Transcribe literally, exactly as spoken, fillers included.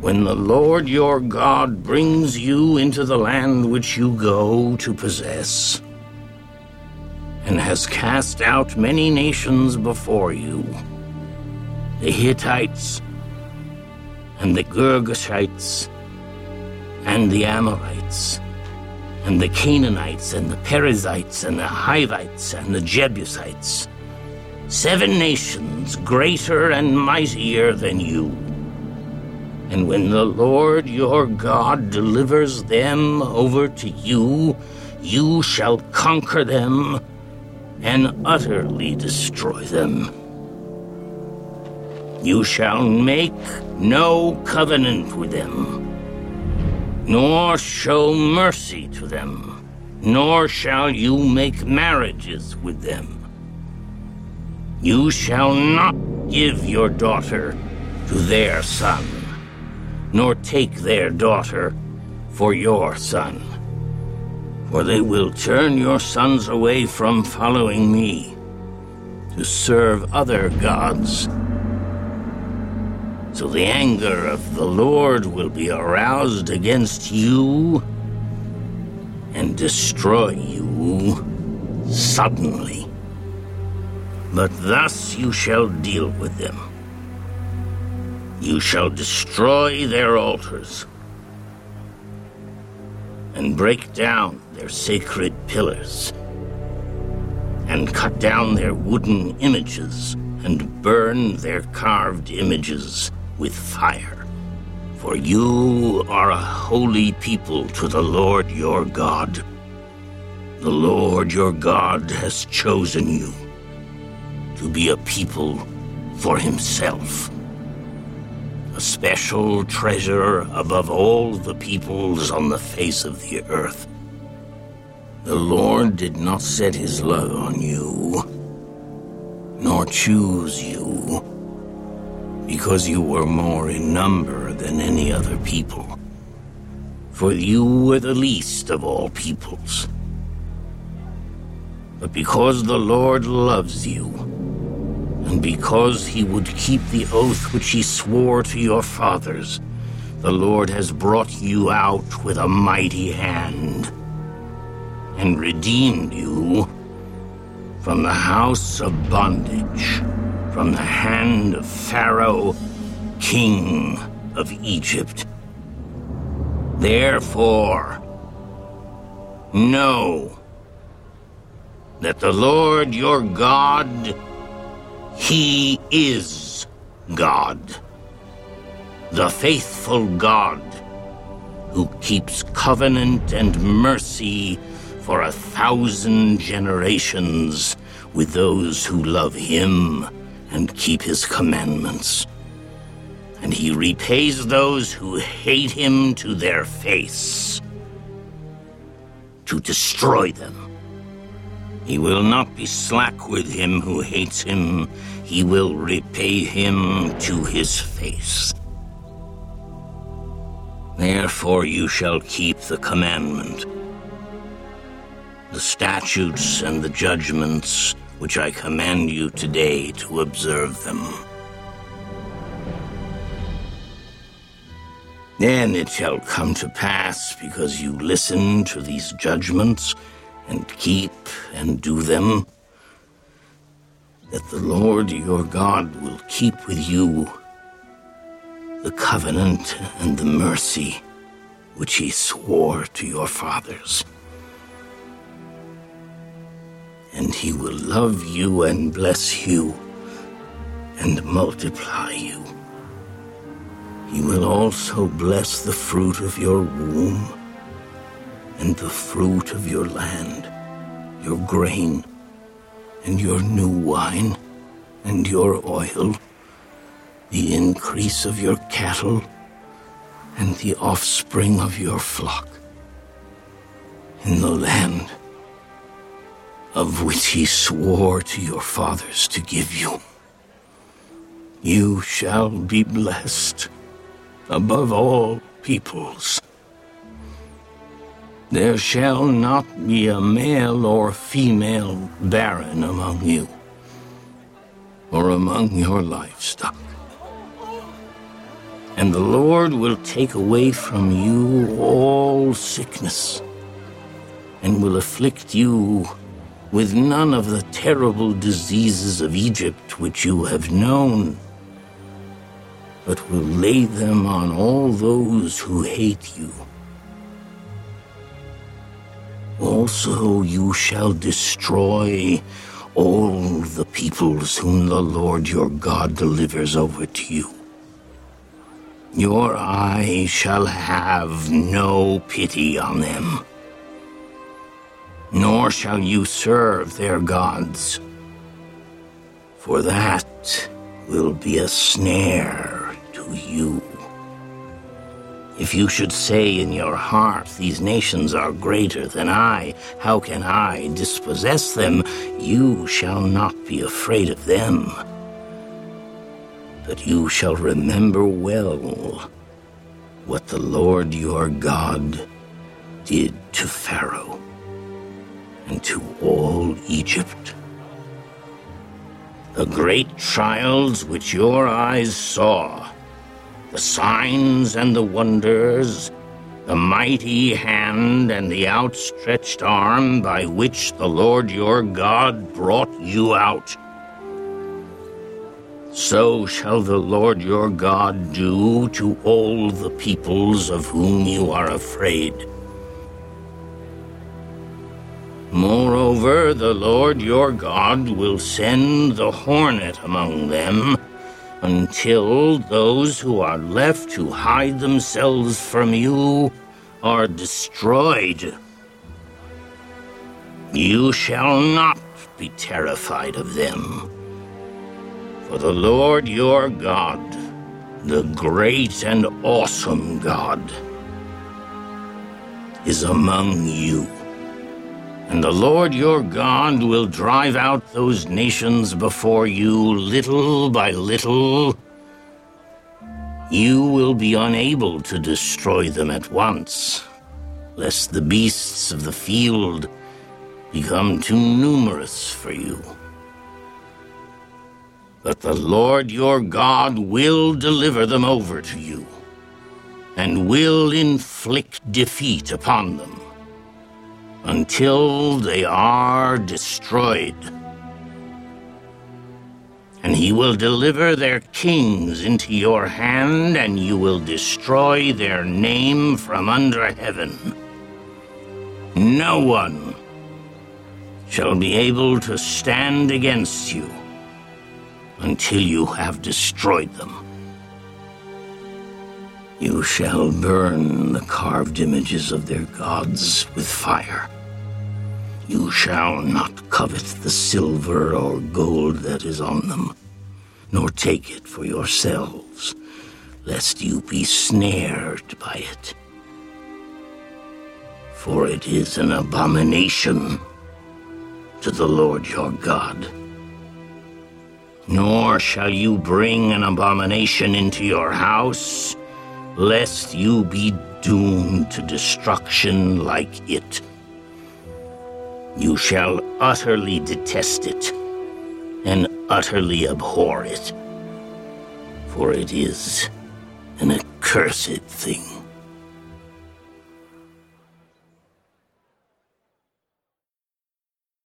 when the Lord your God brings you into the land which you go to possess, and has cast out many nations before you, the Hittites, and the Girgashites, and the Amorites, and the Canaanites, and the Perizzites, and the Hivites, and the Jebusites, seven nations greater and mightier than you. And when the Lord your God delivers them over to you, you shall conquer them and utterly destroy them. You shall make no covenant with them, nor show mercy to them, nor shall you make marriages with them. You shall not give your daughter to their son, nor take their daughter for your son, for they will turn your sons away from following me to serve other gods. So the anger of the Lord will be aroused against you and destroy you suddenly. But thus you shall deal with them. You shall destroy their altars and break down their sacred pillars and cut down their wooden images and burn their carved images with fire. For you are a holy people to the Lord your God. The Lord your God has chosen you to be a people for himself, a special treasure above all the peoples on the face of the earth. The Lord did not set his love on you, nor choose you, because you were more in number than any other people, for you were the least of all peoples. But because the Lord loves you, and because he would keep the oath which he swore to your fathers, the Lord has brought you out with a mighty hand and redeemed you from the house of bondage, from the hand of Pharaoh, king of Egypt. Therefore, know that the Lord your God, he is God, the faithful God, who keeps covenant and mercy for a thousand generations with those who love him and keep his commandments. And he repays those who hate him to their face, to destroy them. He will not be slack with him who hates him. He will repay him to his face. Therefore you shall keep the commandment, the statutes and the judgments which I command you today to observe them. Then it shall come to pass, because you listen to these judgments and keep and do them, that the Lord your God will keep with you the covenant and the mercy which he swore to your fathers. And he will love you and bless you and multiply you. He will also bless the fruit of your womb and the fruit of your land, your grain, and your new wine, and your oil, the increase of your cattle, and the offspring of your flock, in the land of which he swore to your fathers to give you. You shall be blessed above all peoples. There shall not be a male or female barren among you, or among your livestock. And the Lord will take away from you all sickness, and will afflict you with none of the terrible diseases of Egypt which you have known, but will lay them on all those who hate you. Also you shall destroy all the peoples whom the Lord your God delivers over to you. Your eye shall have no pity on them, nor shall you serve their gods, for that will be a snare to you. If you should say in your heart, these nations are greater than I, how can I dispossess them? You shall not be afraid of them, but you shall remember well what the Lord your God did to Pharaoh and to all Egypt. The great trials which your eyes saw, the signs and the wonders, the mighty hand and the outstretched arm by which the Lord your God brought you out, so shall the Lord your God do to all the peoples of whom you are afraid. Moreover, the Lord your God will send the hornet among them, until those who are left to hide themselves from you are destroyed. You shall not be terrified of them, for the Lord your God, the great and awesome God, is among you. And the Lord your God will drive out those nations before you little by little. You will be unable to destroy them at once, lest the beasts of the field become too numerous for you. But the Lord your God will deliver them over to you, and will inflict defeat upon them, until they are destroyed. And he will deliver their kings into your hand, and you will destroy their name from under heaven. No one shall be able to stand against you until you have destroyed them. You shall burn the carved images of their gods with fire. You shall not covet the silver or gold that is on them, nor take it for yourselves, lest you be snared by it. For it is an abomination to the Lord your God. Nor shall you bring an abomination into your house, lest you be doomed to destruction like it. You shall utterly detest it, and utterly abhor it, for it is an accursed thing.